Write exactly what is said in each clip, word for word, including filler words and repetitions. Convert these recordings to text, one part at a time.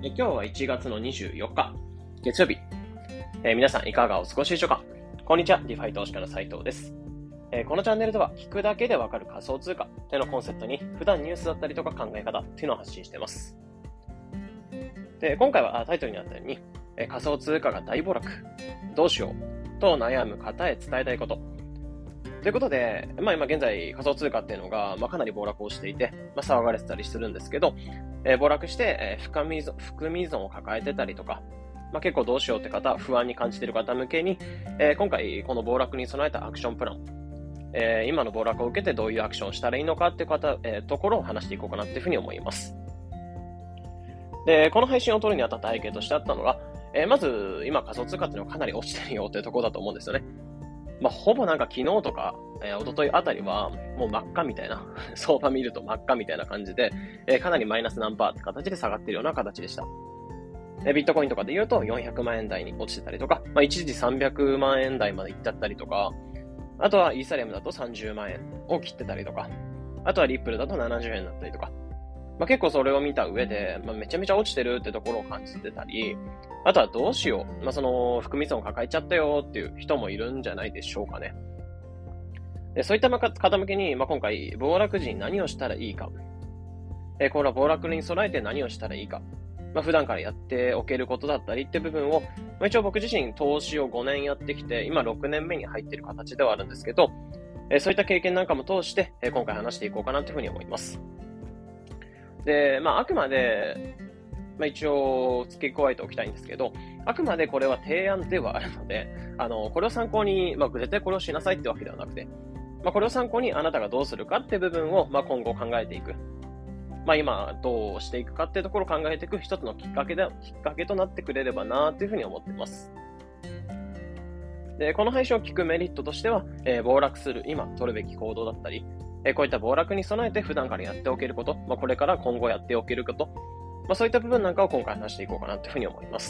え今日はいちがつのにじゅうよっか、月曜日。えー皆さんいかがお過ごしでしょうか。こんにちは、ディファイ投資家の斉藤です。えーこのチャンネルでは、聞くだけでわかる仮想通貨というのをコンセプトに、普段ニュースだったりとか考え方っていうのを発信しています。で、今回はあタイトルにあったように、えー仮想通貨が大暴落、どうしようと悩む方へ伝えたいこと。ということで、まあ今現在仮想通貨っていうのが、まあ、かなり暴落をしていて、まあ、騒がれてたりするんですけど、えー暴落して、えー含み損、含み損を抱えてたりとか、まあ、結構どうしようって方、不安に感じている方向けに、えー今回この暴落に備えたアクションプラン、えー今の暴落を受けてどういうアクションをしたらいいのかっていう方、えーところを話していこうかなっていうふうに思います。で、この配信を撮るにあたった背景としてあったのが、えーまず今仮想通貨っていうのはかなり落ちてるよというところだと思うんですよね。まあ、ほぼなんか昨日とか、えー、一昨日あたりはもう真っ赤みたいな、相場見ると真っ赤みたいな感じで、えーかなりマイナス何パーって形で下がっているような形でした。えービットコインとかで言うとよんひゃくまんえん台に落ちてたりとか、まあ、一時さんびゃくまんえん台まで行っちゃったりとか、あとはイーサリアムだとさんじゅうまんえんを切ってたりとか、あとはリップルだとななじゅうえんだったりとか、まあ、結構それを見た上で、まあ、めちゃめちゃ落ちてるってところを感じてたり、あとはどうしよう、まあ、その含み損を抱えちゃったよっていう人もいるんじゃないでしょうかね。でそういった方向けに、まあ、今回暴落時に何をしたらいいか、えこれは暴落に備えて何をしたらいいか、まあ、普段からやっておけることだったりって部分を、まあ、一応僕自身投資をごねんやってきて、今ろくねんめに入っている形ではあるんですけど、えそういった経験なんかも通して、え今回話していこうかなというふうに思います。で、まあ、あくまで、まあ、一応付け加えておきたいんですけど、あくまでこれは提案ではあるので、あの、これを参考に、まあ、絶対これをしなさいってわけではなくて、まあ、これを参考にあなたがどうするかって部分を、まあ、今後考えていく。まあ、今どうしていくかっていうところを考えていく一つのきっかけで、きっかけとなってくれればなというふうに思っています。で、この配信を聞くメリットとしては、えー暴落する今取るべき行動だったり、えーこういった暴落に備えて普段からやっておけること、まあ、これから今後やっておけること、まあ、そういった部分なんかを今回話していこうかなというふうに思います。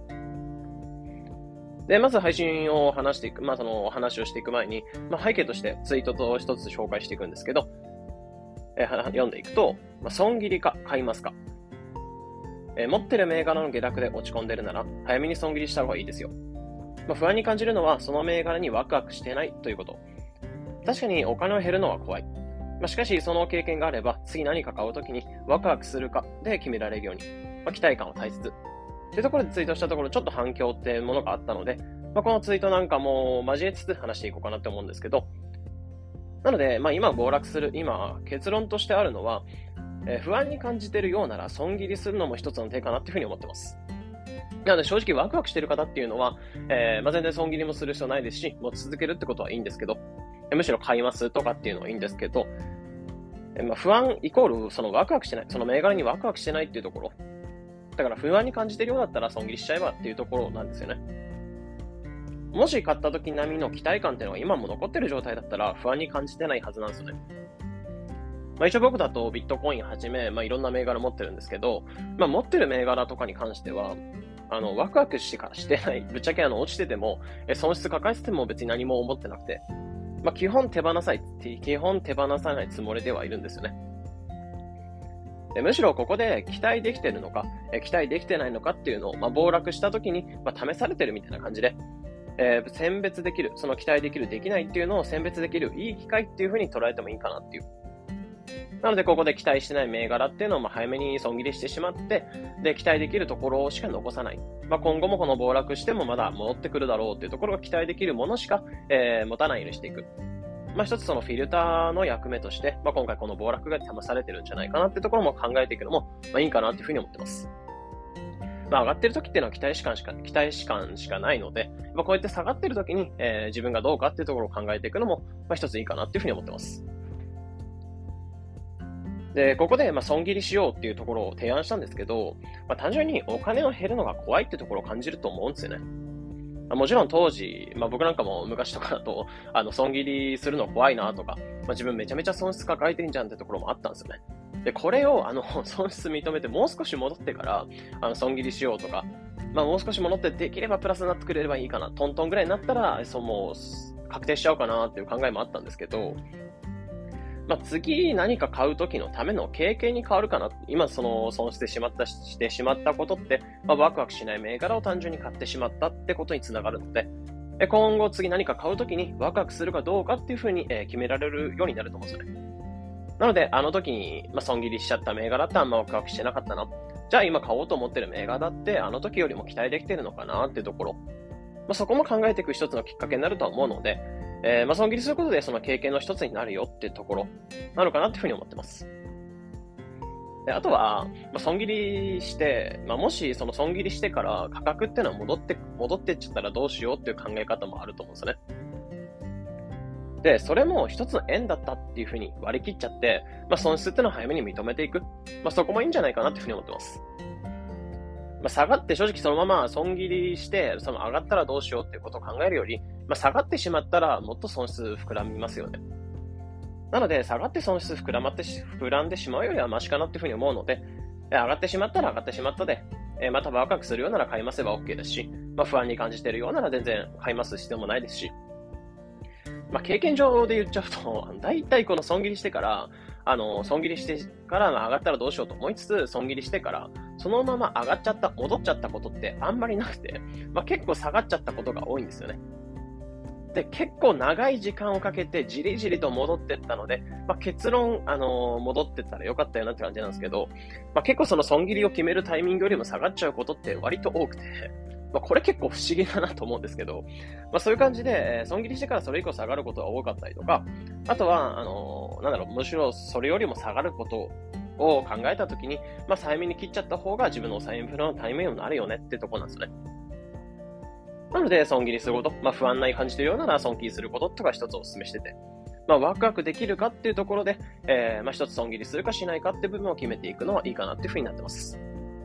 で、まず配信を話していく、まあ、その話をしていく前に、まあ、背景としてツイートと一つ紹介していくんですけど、えー読んでいくと、まあ、損切りか買いますか、えー持ってる銘柄の下落で落ち込んでるなら、早めに損切りした方がいいですよ。まあ、不安に感じるのは、その銘柄にワクワクしてないということ。確かにお金を減るのは怖い。まあ、しかし、その経験があれば、次何か買うときにワクワクするかで決められるように、まあ、期待感を大切。というところでツイートしたところ、ちょっと反響っていうものがあったので、まあ、このツイートなんかも交えつつ話していこうかなと思うんですけど、なので、まあ、今暴落する、今、結論としてあるのは、えー不安に感じているようなら、損切りするのも一つの手かなというふうに思ってます。なので、正直ワクワクしている方っていうのは、えーまあ、全然損切りもする必要ないですし、もう続けるってことはいいんですけど、むしろ買いますとかっていうのはいいんですけど、えまあ、不安イコールそのワクワクしてない、その銘柄にワクワクしてないっていうところ。だから不安に感じているようだったら損切りしちゃえばっていうところなんですよね。もし買った時並みの期待感っていうのが今も残ってる状態だったら不安に感じてないはずなんですよね。まあ、一応僕だとビットコインはじめ、まあ、いろんな銘柄持ってるんですけど、まあ、持ってる銘柄とかに関しては、あの、ワクワクしかしてない。ぶっちゃけあの、落ちてても、え損失抱えてても別に何も思ってなくて、まあ、基本手放さない、基本手放さないつもりではいるんですよね。でむしろここで期待できてるのか、え期待できてないのかっていうのを、まあ、暴落した時に、まあ、試されてるみたいな感じで、えー選別できる、その期待できる、できないっていうのを選別できるいい機会っていう風に捉えてもいいかなっていう。なので、ここで期待してない銘柄っていうのをまあ早めに損切りしてしまって、で、期待できるところしか残さない。まあ、今後もこの暴落してもまだ戻ってくるだろうっていうところが期待できるものしか、えー持たないようにしていく。まあ、一つそのフィルターの役目として、まあ、今回この暴落が試されてるんじゃないかなっていうところも考えていくのも、まあ、いいかなっていうふうに思ってます。まあ、上がってる時っていうのは期待感しか、期待感しかないので、まあ、こうやって下がってる時に、えー自分がどうかっていうところを考えていくのも、まあ、一ついいかなっていうふうに思ってます。で、ここで、まあ、損切りしようっていうところを提案したんですけど、まあ、単純にお金を減るのが怖いっていうところを感じると思うんですよね。まあもちろん当時、まあ、僕なんかも昔とかだと、あの、損切りするの怖いなとか、まあ、自分めちゃめちゃ損失抱えてんじゃんってところもあったんですよね。で、これを、あの、損失認めてもう少し戻ってから、あの、損切りしようとか、まあ、もう少し戻ってできればプラスになってくれればいいかな、トントンぐらいになったら、そう、もう、確定しちゃおうかなっていう考えもあったんですけど、 まあ、次何か買う時のための経験に変わるかな。今その損してしまった、してしまったことって、まあ、ワクワクしない銘柄を単純に買ってしまったってことにつながるので、今後次何か買う時にワクワクするかどうかっていう風に決められるようになると思うんですよね。なので、あの時に、まあ、損切りしちゃった銘柄ってあんまワクワクしてなかったな。じゃあ今買おうと思ってる銘柄だって、あの時よりも期待できてるのかなっていうところ。まあ、そこも考えていく一つのきっかけになるとは思うので、えー、まあ、損切りすることでその経験の一つになるよっていうところなのかなっていうふうに思ってます。であとは、まあ、損切りして、まあ、もしその損切りしてから価格っていうのは戻って、戻ってっちゃったらどうしようっていう考え方もあると思うんですよね。で、それも一つの円だったっていうふうに割り切っちゃって、まあ、損失っていうのを早めに認めていく。まあ、そこもいいんじゃないかなっていうふうに思ってます。まあ、下がって正直そのまま損切りして、その上がったらどうしようっていうことを考えるより、まあ、下がってしまったらもっと損失膨らみますよね。なので、下がって損失膨らまってし、膨らんでしまうよりはマシかなっていうふうに思うので、上がってしまったら上がってしまったで、えー、またワクワクするようなら買いますれば OK ですし、まあ、不安に感じているようなら全然買います必要もないですし、まあ、経験上で言っちゃうと、だいたいこの損切りしてから、あの、損切りしてから上がったらどうしようと思いつつ、損切りしてから、そのまま上がっちゃった、戻っちゃったことってあんまりなくて、まあ、結構下がっちゃったことが多いんですよね。で、結構長い時間をかけてじりじりと戻ってったので、まあ、結論、あのー、戻ってったらよかったよなって感じなんですけど、まあ、結構その損切りを決めるタイミングよりも下がっちゃうことって割と多くて、まあ、これ結構不思議だなと思うんですけど、まあ、そういう感じで、損切りしてからそれ以降下がることが多かったりとか、あとは、あのー、なんだろう、むしろそれよりも下がることを考えたときに、まあ、早めに切っちゃった方が自分の抑えインフラのタイミングになるよねってところなんですよね。なので、損切りすること、まあ、不安な感じているようなら損切りすることとか一つお勧めしてて、まあ、ワクワクできるかっていうところで、えー、まあ、一つ損切りするかしないかっていう部分を決めていくのはいいかなっていうふうになってます。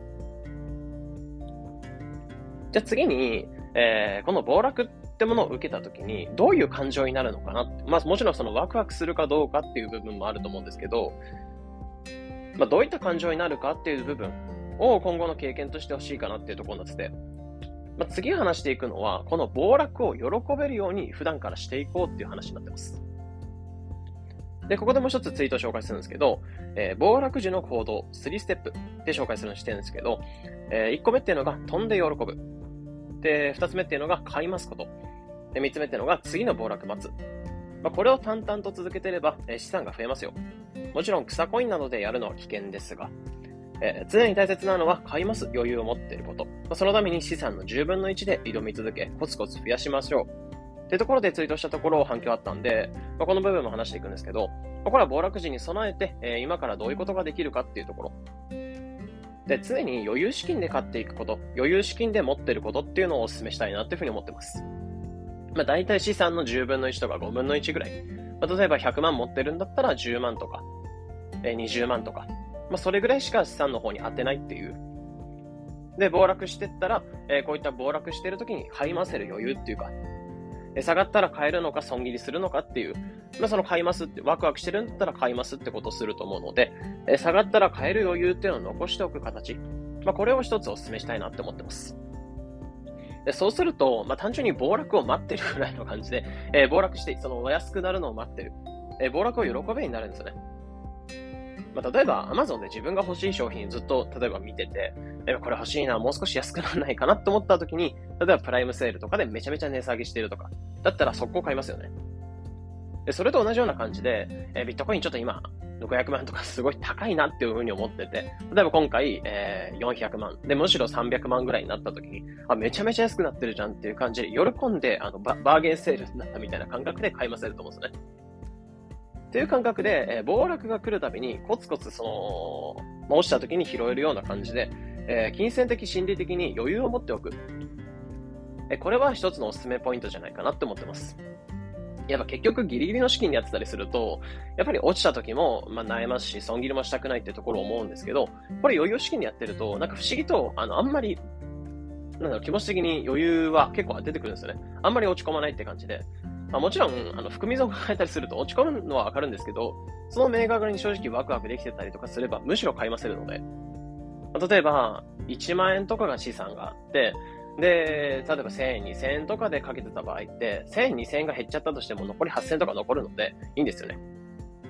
じゃあ次に、えー、この暴落ってものを受けたときに、どういう感情になるのかなって、まあ、もちろんそのワクワクするかどうかっていう部分もあると思うんですけど、まあ、どういった感情になるかっていう部分を今後の経験としてほしいかなっていうところになってて、まあ、次話していくのは、この暴落を喜べるように普段からしていこうっていう話になってます。で、ここでもう一つツイートを紹介するんですけど、えー、暴落時の行動さんステップで紹介するのしてるんですけど、えー、いっこめっていうのが飛んで喜ぶ。で、ふたつめっていうのが買いますこと。で、みっつめっていうのが次の暴落待つ。まあ、これを淡々と続けていれば、えー、資産が増えますよ。もちろん草コインなどでやるのは危険ですが、えー、常に大切なのは買います余裕を持っていること。まあ、そのために資産のじゅうぶんのいちで挑み続け、コツコツ増やしましょう。ってところでツイートしたところ反響あったんで、まあ、この部分も話していくんですけど、まあ、これは暴落時に備えて、えー、今からどういうことができるかっていうところ。で、常に余裕資金で買っていくこと、余裕資金で持っていることっていうのをお勧めしたいなっていうふうに思ってます。まあ、大体資産のじゅうぶんのいちとかごぶんのいちぐらい。まあ、例えばひゃくまん持ってるんだったらじゅうまんとか、えー、にじゅうまんとか。まあ、それぐらいしか資産の方に当てないっていう。で、暴落してったら、えー、こういった暴落してる時に買い回せる余裕っていうか、えー、下がったら買えるのか損切りするのかっていう、まあ、その買いますって、ワクワクしてるんだったら買いますってことをすると思うので、えー、下がったら買える余裕っていうのを残しておく形。まあ、これを一つお勧めしたいなって思ってます。でそうすると、まあ、単純に暴落を待ってるぐらいの感じで、えー、暴落して、そのお安くなるのを待ってる。えー、暴落を喜べになるんですよね。まあ、例えば Amazon で自分が欲しい商品ずっと例えば見てて、えこれ欲しいな、もう少し安くならないかなって思った時に、例えばプライムセールとかでめちゃめちゃ値下げしてるとか、だったら速攻買いますよね。でそれと同じような感じで、えビットコインちょっと今、ごひゃくまんとかすごい高いなっていうふうに思ってて、例えば今回、えー、よんひゃくまん、で、むしろさんびゃくまんぐらいになった時に、あ、めちゃめちゃ安くなってるじゃんっていう感じで、喜んで、あの、バーゲンセールになったみたいな感覚で買いませると思うんですね。っていう感覚で、えー、暴落が来るたびにコツコツその、まあ、落ちた時に拾えるような感じで、えー、金銭的心理的に余裕を持っておく。えー、これは一つのおすすめポイントじゃないかなって思ってます。やっぱ結局ギリギリの資金でやってたりすると、やっぱり落ちた時も、まあ、悩ますし、損切りもしたくないっていうところを思うんですけど、これ余裕資金でやってると、なんか不思議と、あの、あんまり、なんだろう、気持ち的に余裕は結構出てくるんですよね。あんまり落ち込まないって感じで。まあ、もちろん、あの、含み損を抱えたりすると落ち込むのはわかるんですけど、その銘柄に正直ワクワクできてたりとかすれば、むしろ買いませるので。まあ、例えば、いちまんえんとかが資産があって、で、例えばせんえん、にせんえんとかでかけてた場合って、せんえん、にせんえんが減っちゃったとしても残りはっせんえんとか残るので、いいんですよね。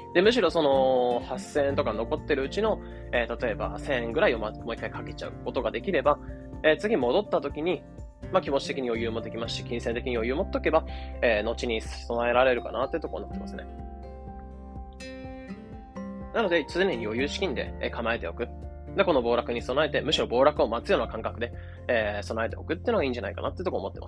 で、むしろそのはっせんえんとか残ってるうちの、えー、例えばせんえんぐらいをまもう一回かけちゃうことができれば、えー、次戻った時に、まあ、気持ち的に余裕もできますし、金銭的に余裕を持っとけば、えー、後に備えられるかなってところになってますね。なので、常に余裕資金で構えておく。で、この暴落に備えて、むしろ暴落を待つような感覚で、えー、備えておくっていうのがいいんじゃないかなってところを思ってます。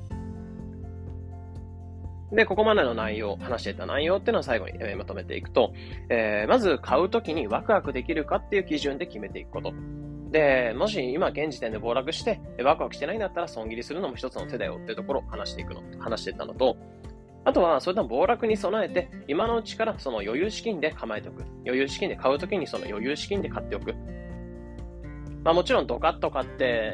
で、ここまでの内容、話していた内容っていうのを最後に、えー、まとめていくと、えー、まず買うときにワクワクできるかっていう基準で決めていくこと。で、もし今現時点で暴落してワクワクしてないんだったら損切りするのも一つの手だよっていうところを話していくの、話していったのと、あとは、それとも暴落に備えて、今のうちからその余裕資金で構えておく。余裕資金で買うときにその余裕資金で買っておく。まあもちろんドカッと買って、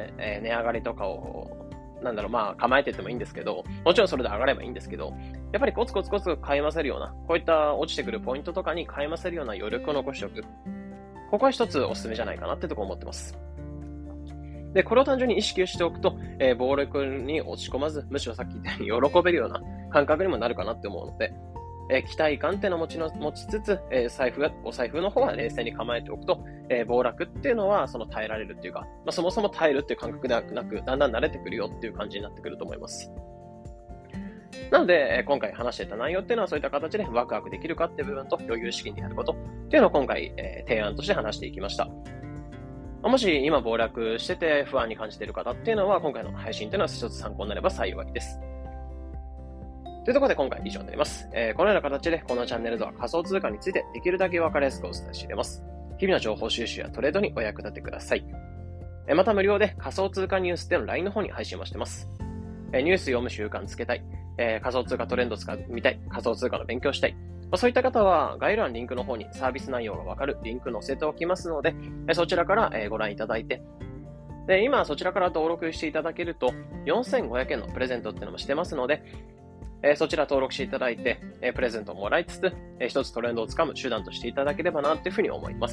えー、値上がりとかを、なんだろう、まあ構えていってもいいんですけど、もちろんそれで上がればいいんですけど、やっぱりコツコツコツ買いませるような、こういった落ちてくるポイントとかに買いませるような余力を残しておく。ここは一つおすすめじゃないかなってところを思ってます。で、これを単純に意識しておくと、えー、暴落に落ち込まず、むしろさっき言ったように喜べるような感覚にもなるかなって思うので、えー、期待感っていうのを持ちの持ちつつ、えー、財布が、お財布の方は冷静に構えておくと、えー、暴落っていうのはその耐えられるっていうか、まあ、そもそも耐えるっていう感覚ではなく、だんだん慣れてくるよっていう感じになってくると思います。なので、えー、今回話していた内容っていうのはそういった形でワクワクできるかっていう部分と余裕資金でやることっていうのを今回、えー、提案として話していきました。もし今暴落してて不安に感じている方っていうのは今回の配信っていうのは一つ参考になれば幸いです。というところで今回以上になります。えー、このような形でこのチャンネルでは仮想通貨についてできるだけ分かりやすくお伝えしています。日々の情報収集やトレードにお役立てください。えー、また無料で仮想通貨ニュースっていうの ライン の方に配信もしてます。えー、ニュース読む習慣つけたい、えー、仮想通貨トレンド使う見たい、仮想通貨の勉強したい。まあ、そういった方は概要欄リンクの方にサービス内容がわかるリンク載せておきますので、そちらからご覧いただいて、で今そちらから登録していただけるとよんせんごひゃくえんのプレゼントっていうのもしてますので、そちら登録していただいてプレゼントをもらいつつ一つトレンドをつかむ手段としていただければなというふうに思います。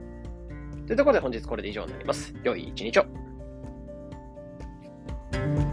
というところで本日これで以上になります。良い一日を。